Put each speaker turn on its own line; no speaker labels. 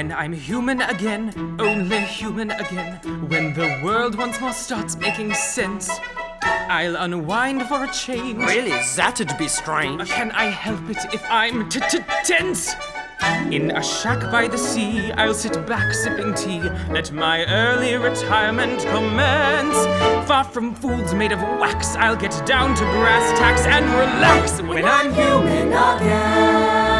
When I'm human again, only human again, when the world once more starts making sense, I'll unwind for a change.
Really, that'd be strange.
Can I help it if I'm tense? In a shack by the sea, I'll sit back sipping tea, let my early retirement commence. Far from fools made of wax, I'll get down to brass tacks and relax when I'm human again.